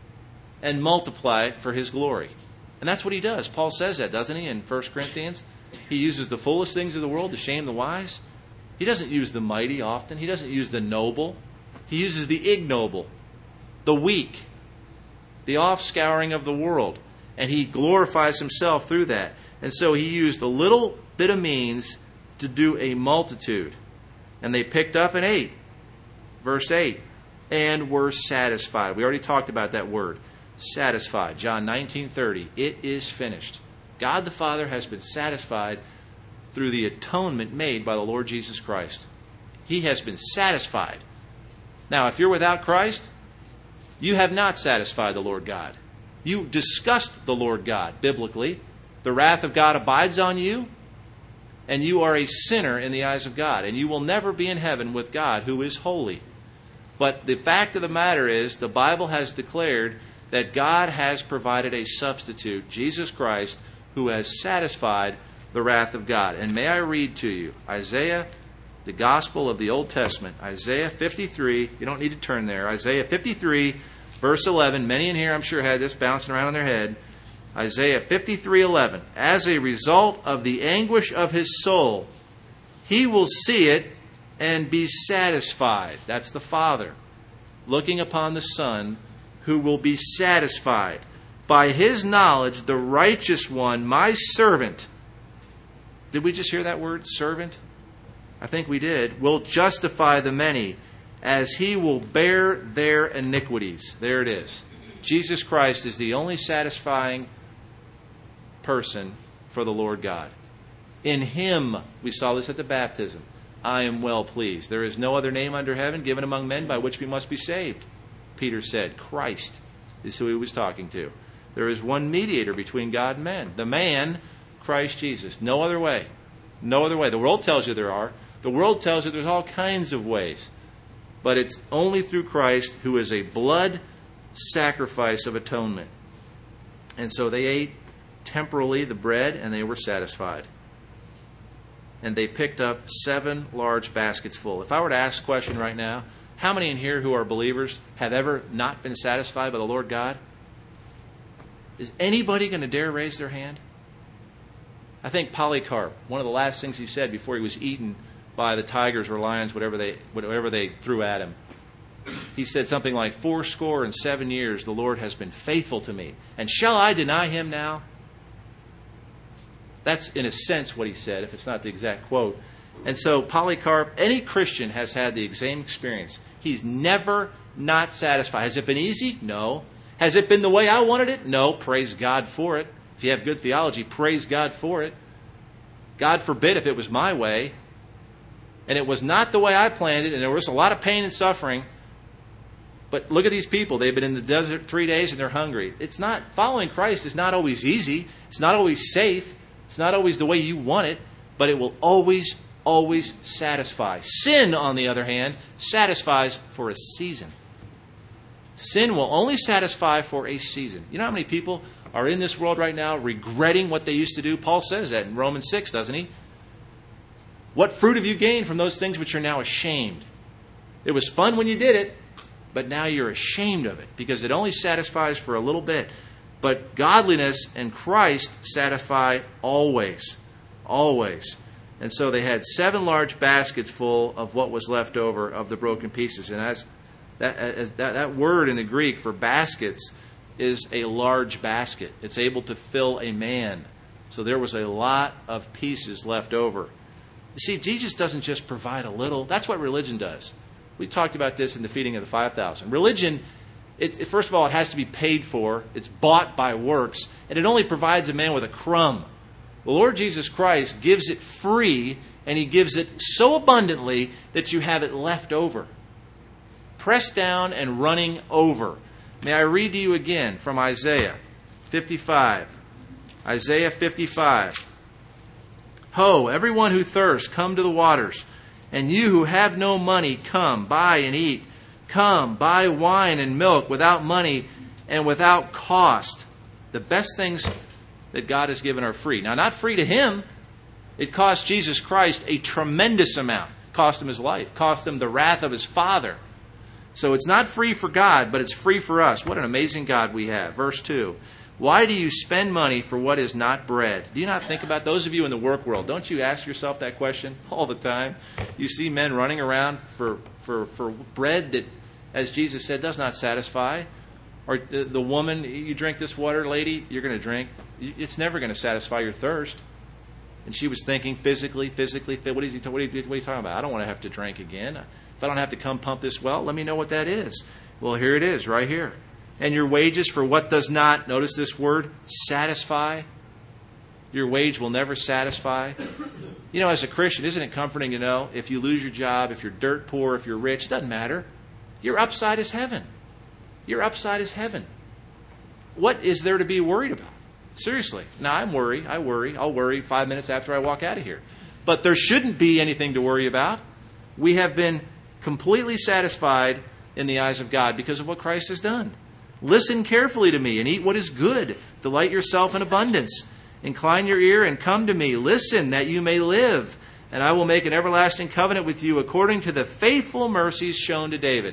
and multiply it for his glory. And that's what he does. Paul says that, doesn't he, in 1 Corinthians? He uses the foolish things of the world to shame the wise. He doesn't use the mighty often. He doesn't use the noble. He uses the ignoble, the weak, the offscouring of the world. And he glorifies himself through that. And so he used a little bit of means to do a multitude. And they picked up and ate. Verse 8. And were satisfied. We already talked about that word. Satisfied. John 19:30. It is finished. God the Father has been satisfied through the atonement made by the Lord Jesus Christ. He has been satisfied. Now, if you're without Christ, you have not satisfied the Lord God. You disgust the Lord God, biblically. The wrath of God abides on you, and you are a sinner in the eyes of God, and you will never be in heaven with God, who is holy. But the fact of the matter is, the Bible has declared that God has provided a substitute, Jesus Christ, who has satisfied the wrath of God. And may I read to you Isaiah, the Gospel of the Old Testament, Isaiah 53. You don't need to turn there. Isaiah 53, verse 11. Many in here, I'm sure, had this bouncing around in their head. Isaiah 53:11. As a result of the anguish of his soul, he will see it and be satisfied. That's the Father looking upon the Son, who will be satisfied. By his knowledge, the righteous one, my servant. Did we just hear that word, servant? I think we did. Will justify the many, as he will bear their iniquities. There it is. Jesus Christ is the only satisfying person for the Lord God. In him, we saw this at the baptism, I am well pleased. There is no other name under heaven given among men by which we must be saved. Peter said, Christ is who he was talking to. There is one mediator between God and men. The man, Christ Jesus. No other way. No other way. The world tells you there are. The world tells you there's all kinds of ways. But it's only through Christ, who is a blood sacrifice of atonement. And so they ate temporally the bread and they were satisfied. and they picked up 7 large baskets full. If I were to ask a question right now, how many in here who are believers have ever not been satisfied by the Lord God? Is anybody going to dare raise their hand? I think Polycarp, one of the last things he said before he was eaten by the tigers or lions, whatever they threw at him, he said something like, 77 years the Lord has been faithful to me, and shall I deny him now? That's in a sense what he said, if it's not the exact quote. And so Polycarp, any Christian has had the same experience. He's never not satisfied. Has it been easy? No. Has it been the way I wanted it? No. Praise God for it. If you have good theology, praise God for it. God forbid if it was my way, and it was not the way I planned it, and there was a lot of pain and suffering. But look at these people. They've been in the desert 3 days and they're hungry. It's not, following Christ is not always easy. It's not always safe. It's not always the way you want it, but it will always satisfy. Sin, on the other hand, satisfies for a season. Sin will only satisfy for a season. You know how many people are in this world right now regretting what they used to do? Paul says that in Romans 6, doesn't he? What fruit have you gained from those things which you're now ashamed? It was fun when you did it, but now you're ashamed of it because it only satisfies for a little bit. But godliness and Christ satisfy always. Always. And so they had 7 large baskets full of what was left over of the broken pieces. And that word in the Greek for baskets is a large basket. It's able to fill a man. So there was a lot of pieces left over. You see, Jesus doesn't just provide a little. That's what religion does. We talked about this in the feeding of the 5,000. Religion, first of all, it has to be paid for. It's bought by works. And it only provides a man with a crumb. The Lord Jesus Christ gives it free, and He gives it so abundantly that you have it left over. Pressed down and running over. May I read to you again from Isaiah 55. Isaiah 55. Ho, everyone who thirsts, come to the waters. And you who have no money, come, buy and eat. Come, buy wine and milk without money and without cost. The best things that God has given are free. Now, not free to Him. It cost Jesus Christ a tremendous amount. It cost Him His life. It cost Him the wrath of His Father. So it's not free for God, but it's free for us. What an amazing God we have. Verse 2. Why do you spend money for what is not bread? Do you not think about those of you in the work world? Don't you ask yourself that question all the time? You see men running around for bread that, as Jesus said, does not satisfy. Or the woman, you drink this water, lady, you're going to drink. It's never going to satisfy your thirst. And she was thinking physically. What are you talking about? I don't want to have to drink again. If I don't have to come pump this well, let me know what that is. Well, here it is, right here. And your wages for what does not, notice this word, satisfy. Your wage will never satisfy. You know, as a Christian, isn't it comforting to know if you lose your job, if you're dirt poor, if you're rich, it doesn't matter. Your upside is heaven. Your upside is heaven. What is there to be worried about? Seriously. Now, I worry. I'll worry 5 minutes after I walk out of here. But there shouldn't be anything to worry about. We have been completely satisfied in the eyes of God because of what Christ has done. Listen carefully to me and eat what is good. Delight yourself in abundance. Incline your ear and come to me. Listen that you may live. And I will make an everlasting covenant with you according to the faithful mercies shown to David.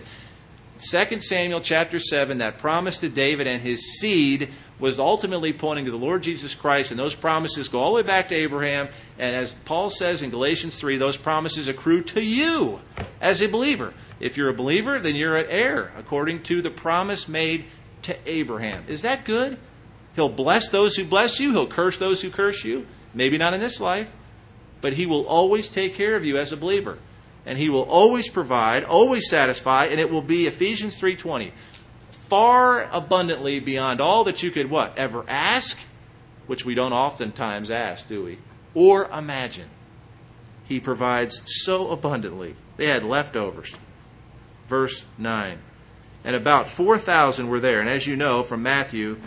2 Samuel chapter 7, that promise to David and his seed was ultimately pointing to the Lord Jesus Christ. And those promises go all the way back to Abraham. And as Paul says in Galatians 3, those promises accrue to you as a believer. If you're a believer, then you're an heir according to the promise made to Abraham. Is that good? He'll bless those who bless you. He'll curse those who curse you. Maybe not in this life, but He will always take care of you as a believer. And He will always provide, always satisfy, and it will be Ephesians 3:20. Far abundantly beyond all that you could ever ask, which we don't oftentimes ask, do we? Or imagine. He provides so abundantly. They had leftovers. Verse 9. And about 4,000 were there. And as you know from Matthew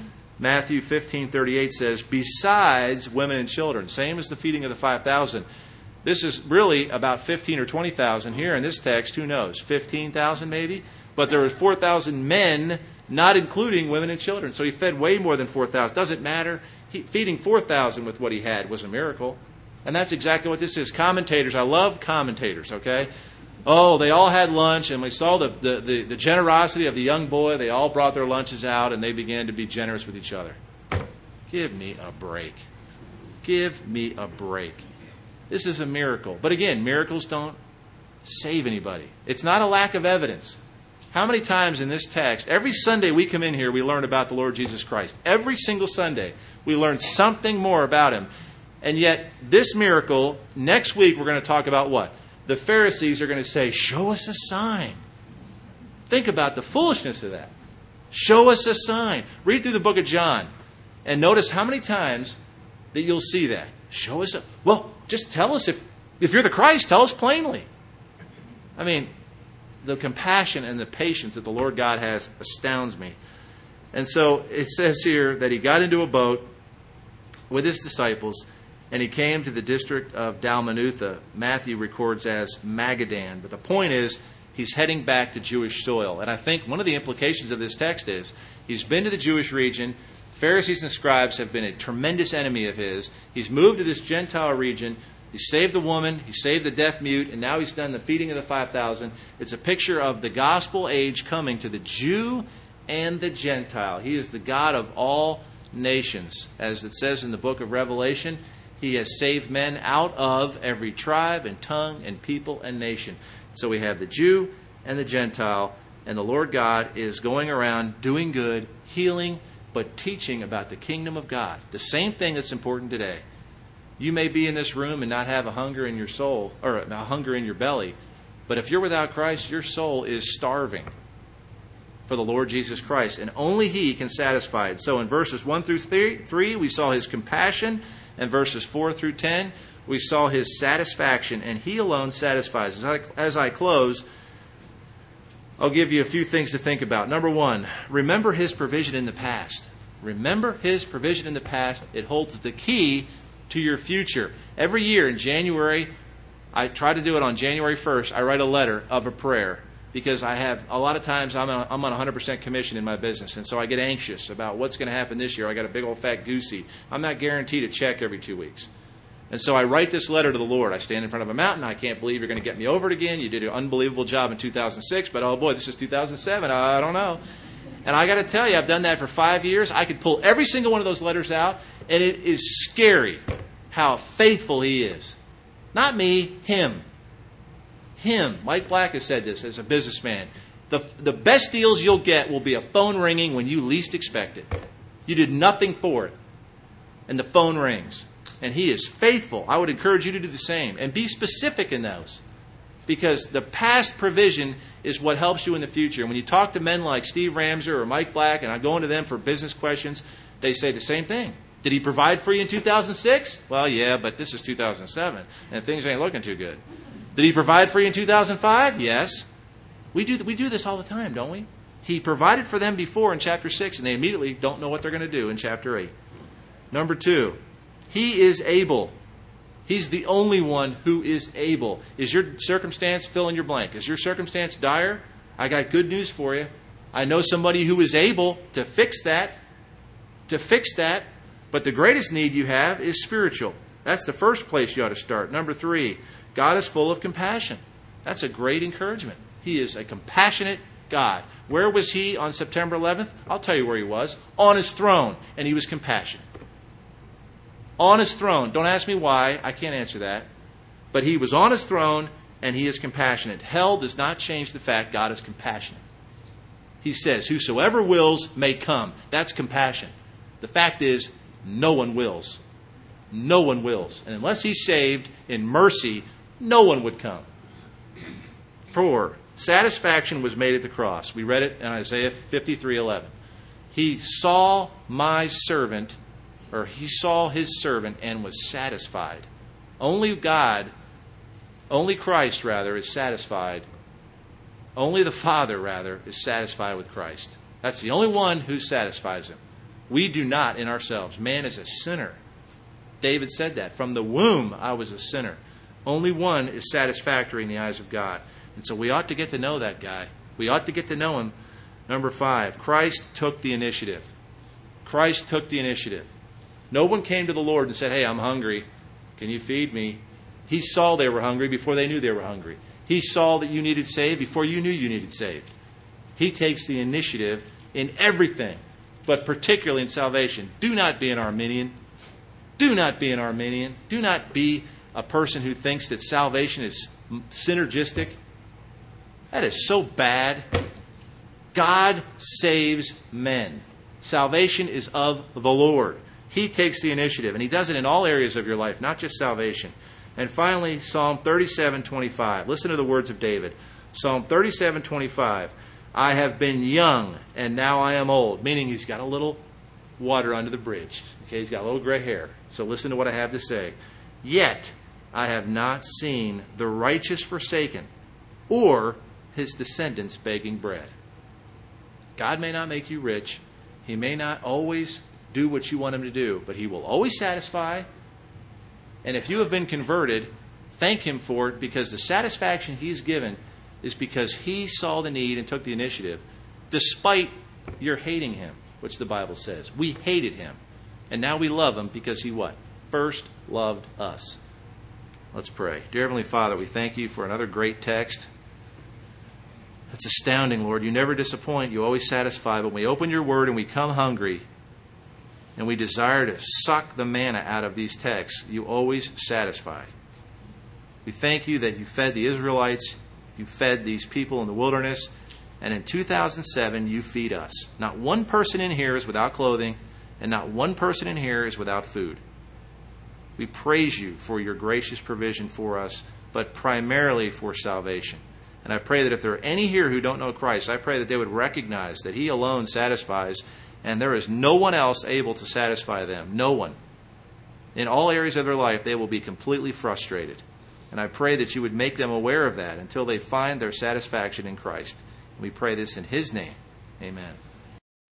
15:38 says, besides women and children. Same as the feeding of the 5,000. This is really about 15 or 20,000 here in this text. Who knows? 15,000 maybe? But there were 4,000 men, not including women and children. So He fed way more than 4,000. Doesn't matter. Feeding 4,000 with what He had was a miracle. And that's exactly what this is. Commentators, I love commentators, okay? Oh, they all had lunch, and we saw the generosity of the young boy. They all brought their lunches out, and they began to be generous with each other. Give me a break. Give me a break. This is a miracle. But again, miracles don't save anybody. It's not a lack of evidence. How many times in this text, every Sunday we come in here, we learn about the Lord Jesus Christ. Every single Sunday, we learn something more about Him. And yet, this miracle, next week we're going to talk about what? The Pharisees are going to say, show us a sign. Think about the foolishness of that. Show us a sign. Read through the book of John and notice how many times that you'll see that. Show us a... Well, just tell us if you're the Christ, tell us plainly. I mean, the compassion and the patience that the Lord God has astounds me. And so it says here that He got into a boat with His disciples, and He came to the district of Dalmanutha. Matthew records as Magadan. But the point is, He's heading back to Jewish soil. And I think one of the implications of this text is, He's been to the Jewish region. Pharisees and scribes have been a tremendous enemy of His. He's moved to this Gentile region. He saved the woman. He saved the deaf mute. And now He's done the feeding of the 5,000. It's a picture of the gospel age coming to the Jew and the Gentile. He is the God of all nations. As it says in the book of Revelation, He has saved men out of every tribe and tongue and people and nation. So we have the Jew and the Gentile, and the Lord God is going around doing good, healing, but teaching about the kingdom of God. The same thing that's important today. You may be in this room and not have a hunger in your soul, or a hunger in your belly, but if you're without Christ, your soul is starving for the Lord Jesus Christ, and only He can satisfy it. So in verses 1 through 3, we saw His compassion. And verses 4 through 10, we saw His satisfaction, and He alone satisfies. As I close, I'll give you a few things to think about. Number one, remember His provision in the past. Remember His provision in the past. It holds the key to your future. Every year in January, I try to do it on January 1st, I write a letter of a prayer. Because I have, a lot of times I'm on 100% commission in my business. And so I get anxious about what's going to happen this year. I got a big old fat goosey. I'm not guaranteed a check every 2 weeks. And so I write this letter to the Lord. I stand in front of a mountain. I can't believe you're going to get me over it again. You did an unbelievable job in 2006. But oh boy, this is 2007. I don't know. And I got to tell you, I've done that for 5 years. I could pull every single one of those letters out. And it is scary how faithful He is. Not me, Him. Him. Mike Black has said this as a businessman. The best deals you'll get will be a phone ringing when you least expect it. You did nothing for it. And the phone rings. And He is faithful. I would encourage you to do the same. And be specific in those. Because the past provision is what helps you in the future. And when you talk to men like Steve Ramser or Mike Black, and I'm going to them for business questions, they say the same thing. Did He provide for you in 2006? Well, yeah, but this is 2007. And things ain't looking too good. Did He provide for you in 2005? Yes. We do this all the time, don't we? He provided for them before in chapter 6, and they immediately don't know what they're going to do in chapter 8. Number 2, He is able. He's the only one who is able. Is your circumstance, fill in your blank, is your circumstance dire? I got good news for you. I know somebody who is able to fix that. But the greatest need you have is spiritual. That's the first place you ought to start. Number 3, God is full of compassion. That's a great encouragement. He is a compassionate God. Where was He on September 11th? I'll tell you where He was. On His throne. And He was compassionate. On His throne. Don't ask me why. I can't answer that. But He was on His throne and He is compassionate. Hell does not change the fact God is compassionate. He says, whosoever wills may come. That's compassion. The fact is, no one wills. No one wills. And unless He's saved in mercy, no one would come. 4, satisfaction was made at the cross. We read it in Isaiah 53:11. He saw my servant, or He saw His servant and was satisfied. Only God, only Christ, rather, is satisfied. Only the Father, rather, is satisfied with Christ. That's the only one who satisfies Him. We do not in ourselves. Man is a sinner. David said that. From the womb, I was a sinner. Only one is satisfactory in the eyes of God. And so we ought to get to know that guy. We ought to get to know Him. Number 5, Christ took the initiative. Christ took the initiative. No one came to the Lord and said, hey, I'm hungry. Can you feed me? He saw they were hungry before they knew they were hungry. He saw that you needed saved before you knew you needed saved. He takes the initiative in everything, but particularly in salvation. Do not be an Arminian. Do not be an Arminian. Do not be a person who thinks that salvation is synergistic. That is so bad. God saves men. Salvation is of the Lord. He takes the initiative, and He does it in all areas of your life, not just salvation. And finally, Psalm 37:25. Listen to the words of David. Psalm 37:25. I have been young, and now I am old. Meaning he's got a little water under the bridge. Okay, he's got a little gray hair. So listen to what I have to say. Yet I have not seen the righteous forsaken, or his descendants begging bread. God may not make you rich. He may not always do what you want Him to do, but He will always satisfy. And if you have been converted, thank Him for it, because the satisfaction He's given is because He saw the need and took the initiative, despite your hating Him, which the Bible says. We hated Him. And now we love Him because He what? First loved us. Let's pray. Dear Heavenly Father, we thank You for another great text. It's astounding, Lord. You never disappoint. You always satisfy. But when we open Your Word and we come hungry and we desire to suck the manna out of these texts, You always satisfy. We thank You that You fed the Israelites. You fed these people in the wilderness. And in 2007, You feed us. Not one person in here is without clothing, and not one person in here is without food. We praise You for Your gracious provision for us, but primarily for salvation. And I pray that if there are any here who don't know Christ, I pray that they would recognize that He alone satisfies, and there is no one else able to satisfy them. No one. In all areas of their life, they will be completely frustrated. And I pray that You would make them aware of that until they find their satisfaction in Christ. And we pray this in His name. Amen.